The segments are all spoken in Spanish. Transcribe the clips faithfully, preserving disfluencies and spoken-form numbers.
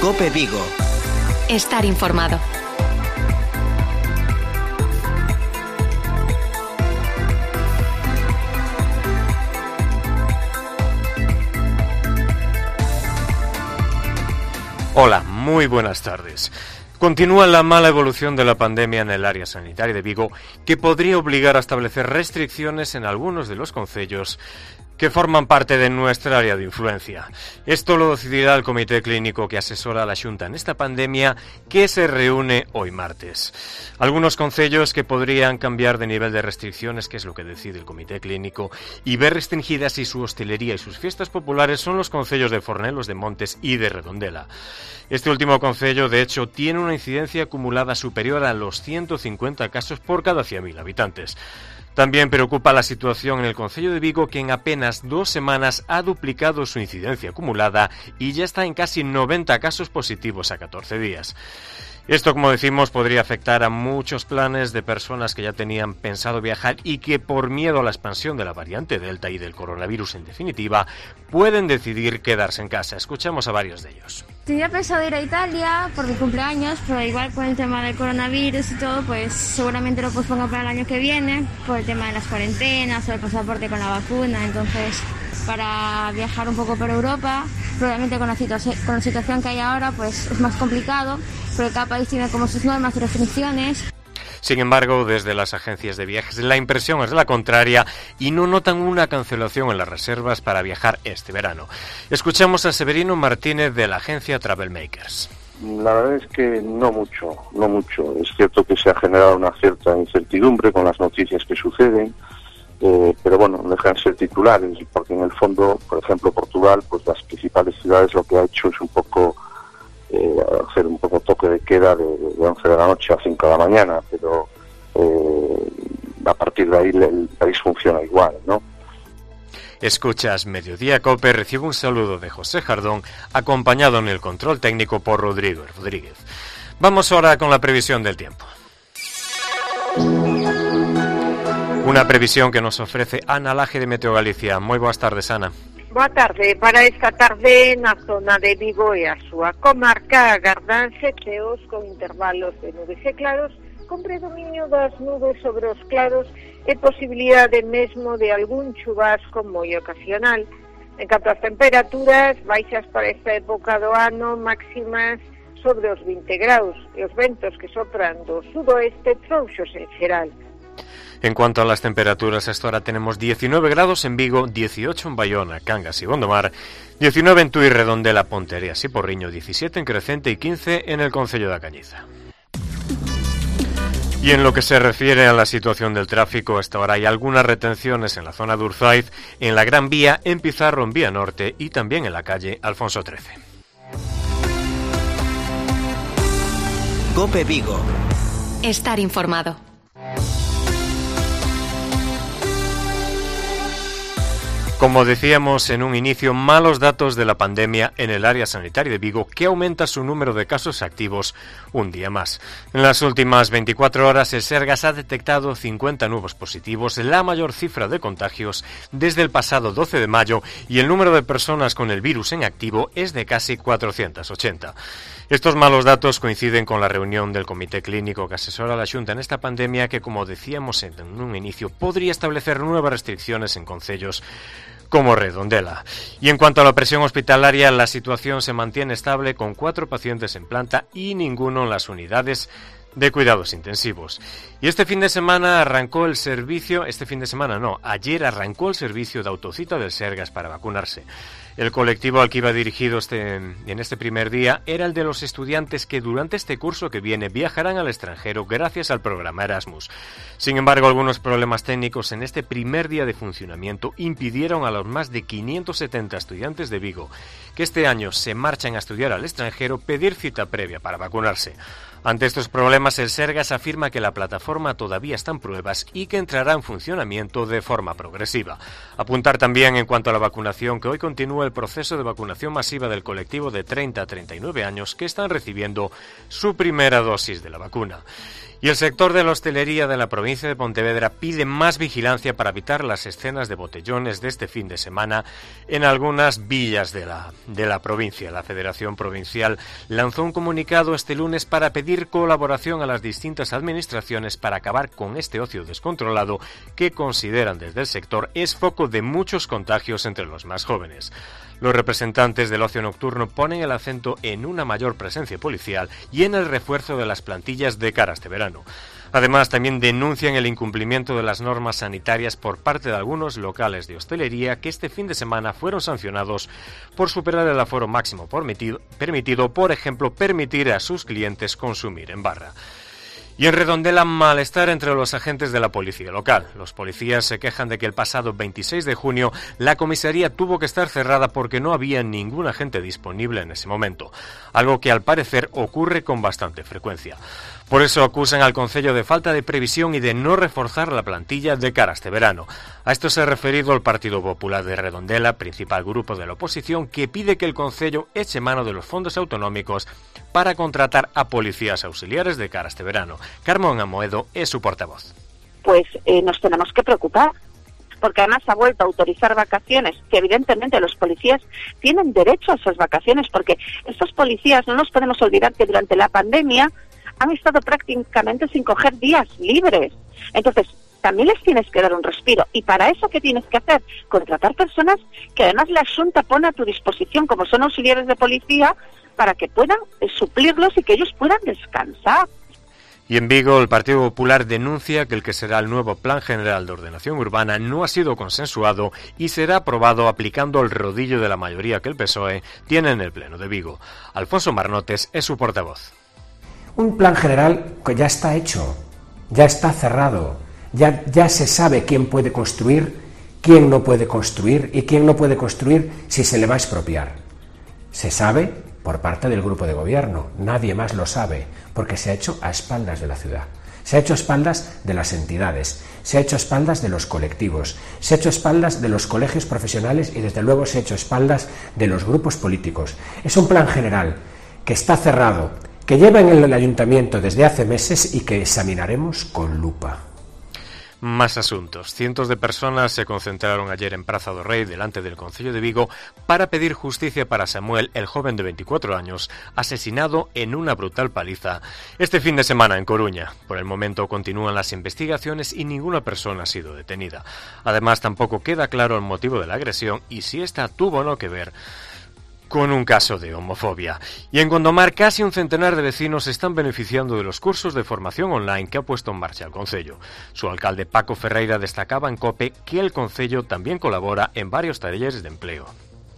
COPE Vigo. Estar informado. Hola, muy buenas tardes. Continúa la mala evolución de la pandemia en el área sanitaria de Vigo, que podría obligar a establecer restricciones en algunos de los concellos que forman parte de nuestra área de influencia. Esto lo decidirá el Comité Clínico que asesora a la Xunta en esta pandemia, que se reúne hoy martes. Algunos concellos que podrían cambiar de nivel de restricciones, que es lo que decide el Comité Clínico, y ver restringidas así su hostelería y sus fiestas populares son los concellos de Fornelos de Montes y de Redondela. Este último concello, de hecho, tiene una incidencia acumulada superior a los ciento cincuenta casos por cada cien mil habitantes. También preocupa la situación en el concello de Vigo, que en apenas dos semanas ha duplicado su incidencia acumulada y ya está en casi noventa casos positivos a catorce días. Esto, como decimos, podría afectar a muchos planes de personas que ya tenían pensado viajar y que por miedo a la expansión de la variante Delta y del coronavirus en definitiva, pueden decidir quedarse en casa. Escuchamos a varios de ellos. Tenía pensado ir a Italia por mi cumpleaños, pero igual por el tema del coronavirus y todo, pues seguramente lo pospongo para el año que viene, por el tema de las cuarentenas o el pasaporte con la vacuna. Entonces, para viajar un poco por Europa, probablemente con la, situa- con la situación que hay ahora, pues es más complicado, porque cada país tiene como sus normas y restricciones. Sin embargo, desde las agencias de viajes la impresión es la contraria y no notan una cancelación en las reservas para viajar este verano. Escuchamos a Severino Martínez de la agencia Travel Makers. La verdad es que no mucho, no mucho. Es cierto que se ha generado una cierta incertidumbre con las noticias que suceden, eh, pero bueno, no dejan de ser titulares, porque en el fondo, por ejemplo, Portugal, pues las principales ciudades lo que ha hecho es un poco Eh, hacer un poco toque de queda de, de once de la noche a cinco de la mañana, pero eh, a partir de ahí el país funciona igual, ¿no? Escuchas Mediodía Cope, recibe un saludo de José Jardón, acompañado en el control técnico por Rodrigo Rodríguez. Vamos ahora con la previsión del tiempo. Una previsión que nos ofrece Ana Laje de Meteo Galicia. Muy buenas tardes, Ana. Boa tarde. Para esta tarde na zona de Vigo e a súa comarca agardanse ceos con intervalos de nubes e claros, con predominio das nubes sobre os claros e posibilidade mesmo de algún chubasco moi ocasional. En canto ás temperaturas, baixas para esta época do ano, máximas sobre os vinte graus, e os ventos que sopran do sudoeste trouxos en xeral. En cuanto a las temperaturas, hasta ahora tenemos diecinueve grados en Vigo, dieciocho en Bayona, Cangas y Gondomar, diecinueve en Tui, Redondela, Pontereas y Porriño, diecisiete en Crecente y quince en el concello de Cañiza. Y en lo que se refiere a la situación del tráfico, hasta ahora hay algunas retenciones en la zona de Urzaiz, en la Gran Vía, en Pizarro, en Vía Norte y también en la calle Alfonso trece. COPE Vigo. Estar informado. Como decíamos en un inicio, malos datos de la pandemia en el área sanitaria de Vigo, que aumenta su número de casos activos un día más. En las últimas veinticuatro horas, el Sergas ha detectado cincuenta nuevos positivos, la mayor cifra de contagios desde el pasado doce de mayo, y el número de personas con el virus en activo es de casi cuatrocientos ochenta. Estos malos datos coinciden con la reunión del Comité Clínico que asesora a la Xunta en esta pandemia, que, como decíamos en un inicio, podría establecer nuevas restricciones en concellos como Redondela. Y en cuanto a la presión hospitalaria, la situación se mantiene estable, con cuatro pacientes en planta y ninguno en las unidades de cuidados intensivos. Y este fin de semana arrancó el servicio, este fin de semana no, ayer arrancó el servicio de autocita del Sergas para vacunarse. El colectivo al que iba dirigido este, en este primer día era el de los estudiantes que durante este curso que viene viajarán al extranjero gracias al programa Erasmus. Sin embargo, algunos problemas técnicos en este primer día de funcionamiento impidieron a los más de quinientos setenta estudiantes de Vigo, que este año se marchan a estudiar al extranjero, pedir cita previa para vacunarse. Ante estos problemas, el Sergas afirma que la plataforma todavía está en pruebas y que entrará en funcionamiento de forma progresiva. Apuntar también, en cuanto a la vacunación, que hoy continúa el proceso de vacunación masiva del colectivo de treinta a treinta y nueve años que están recibiendo su primera dosis de la vacuna. Y el sector de la hostelería de la provincia de Pontevedra pide más vigilancia para evitar las escenas de botellones de este fin de semana en algunas villas de la, de la provincia. La Federación Provincial lanzó un comunicado este lunes para pedir colaboración a las distintas administraciones para acabar con este ocio descontrolado que consideran desde el sector es foco de muchos contagios entre los más jóvenes. Los representantes del ocio nocturno ponen el acento en una mayor presencia policial y en el refuerzo de las plantillas de cara a este verano. Además, también denuncian el incumplimiento de las normas sanitarias por parte de algunos locales de hostelería que este fin de semana fueron sancionados por superar el aforo máximo permitido, permitido, por ejemplo, permitir a sus clientes consumir en barra. Y en Redondela, malestar entre los agentes de la policía local. Los policías se quejan de que el pasado veintiséis de junio la comisaría tuvo que estar cerrada porque no había ningún agente disponible en ese momento, algo que al parecer ocurre con bastante frecuencia. Por eso acusan al concello de falta de previsión y de no reforzar la plantilla de cara a este verano. A esto se ha referido el Partido Popular de Redondela, principal grupo de la oposición, que pide que el concello eche mano de los fondos autonómicos para contratar a policías auxiliares de cara a este verano. Carmen Amoedo es su portavoz. Pues eh, nos tenemos que preocupar, porque además ha vuelto a autorizar vacaciones, que evidentemente los policías tienen derecho a esas vacaciones, porque estos policías, no nos podemos olvidar que durante la pandemia han estado prácticamente sin coger días libres. Entonces, también les tienes que dar un respiro. Y para eso, ¿qué tienes que hacer? Contratar personas que además la Xunta pone a tu disposición, como son auxiliares de policía, para que puedan eh, suplirlos y que ellos puedan descansar. Y en Vigo, el Partido Popular denuncia que el que será el nuevo Plan General de Ordenación Urbana no ha sido consensuado y será aprobado aplicando el rodillo de la mayoría que el P S O E tiene en el Pleno de Vigo. Alfonso Marnotes es su portavoz. Un plan general que ya está hecho, ya está cerrado, ya, ya se sabe quién puede construir, quién no puede construir y quién no puede construir si se le va a expropiar. Se sabe por parte del grupo de gobierno, nadie más lo sabe, porque se ha hecho a espaldas de la ciudad. Se ha hecho a espaldas de las entidades, se ha hecho a espaldas de los colectivos, se ha hecho a espaldas de los colegios profesionales y desde luego se ha hecho a espaldas de los grupos políticos. Es un plan general que está cerrado, que lleva en el ayuntamiento desde hace meses y que examinaremos con lupa. Más asuntos. Cientos de personas se concentraron ayer en Praza do Rei, delante del Concello de Vigo, para pedir justicia para Samuel, el joven de veinticuatro años, asesinado en una brutal paliza este fin de semana en Coruña. Por el momento continúan las investigaciones y ninguna persona ha sido detenida. Además, tampoco queda claro el motivo de la agresión y si ésta tuvo o no que ver con un caso de homofobia. Y en Gondomar, casi un centenar de vecinos se están beneficiando de los cursos de formación online que ha puesto en marcha el concello. Su alcalde Paco Ferreira destacaba en COPE que el concello también colabora en varios talleres de empleo.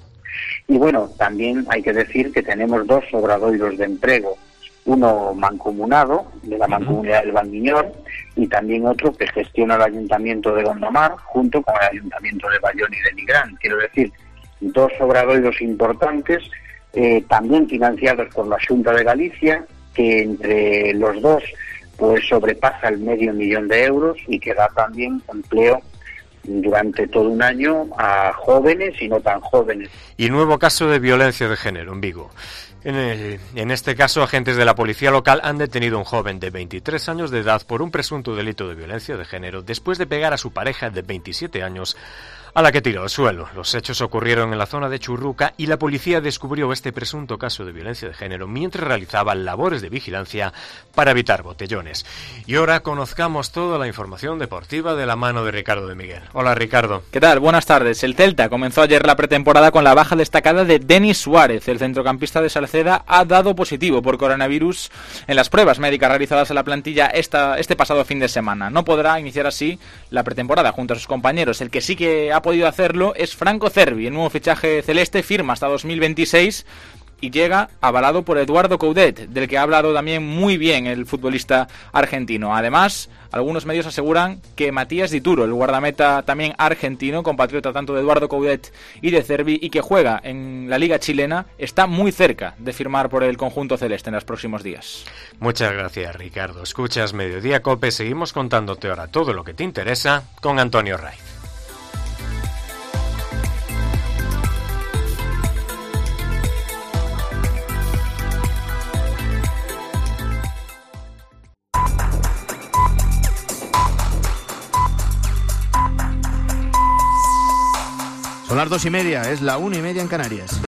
Y bueno, también hay que decir que tenemos dos obradoiros de empleo, uno mancomunado de la Mancomunidad del Valmiñor y también otro que gestiona el Ayuntamiento de Gondomar junto con el Ayuntamiento de Bayón y de Nigrán. Quiero decir, dos obradoiros importantes, eh, también financiados por la Xunta de Galicia, que entre los dos pues sobrepasa el medio millón de euros y que da también empleo durante todo un año a jóvenes y no tan jóvenes. Y nuevo caso de violencia de género en Vigo. En, el, en este caso, agentes de la policía local han detenido a un joven de veintitrés años de edad por un presunto delito de violencia de género después de pegar a su pareja de veintisiete años a la que tiró al suelo. Los hechos ocurrieron en la zona de Churruca y la policía descubrió este presunto caso de violencia de género mientras realizaba labores de vigilancia para evitar botellones. Y ahora conozcamos toda la información deportiva de la mano de Ricardo de Miguel. Hola, Ricardo. ¿Qué tal? Buenas tardes. El Celta comenzó ayer la pretemporada con la baja destacada de Denis Suárez. El centrocampista de Salceda ha dado positivo por coronavirus en las pruebas médicas realizadas a la plantilla esta, este pasado fin de semana. No podrá iniciar así la pretemporada junto a sus compañeros. El que sí que ha podido hacerlo es Franco Cervi, el nuevo fichaje celeste, firma hasta dos mil veintiséis y llega avalado por Eduardo Coudet, del que ha hablado también muy bien el futbolista argentino. Además, algunos medios aseguran que Matías Dituro, el guardameta también argentino, compatriota tanto de Eduardo Coudet y de Cervi, y que juega en la Liga Chilena, está muy cerca de firmar por el conjunto celeste en los próximos días. Muchas gracias, Ricardo. Escuchas Mediodía Cope, seguimos contándote ahora todo lo que te interesa con Antonio Raiz. las dos y media, es la una y media en Canarias.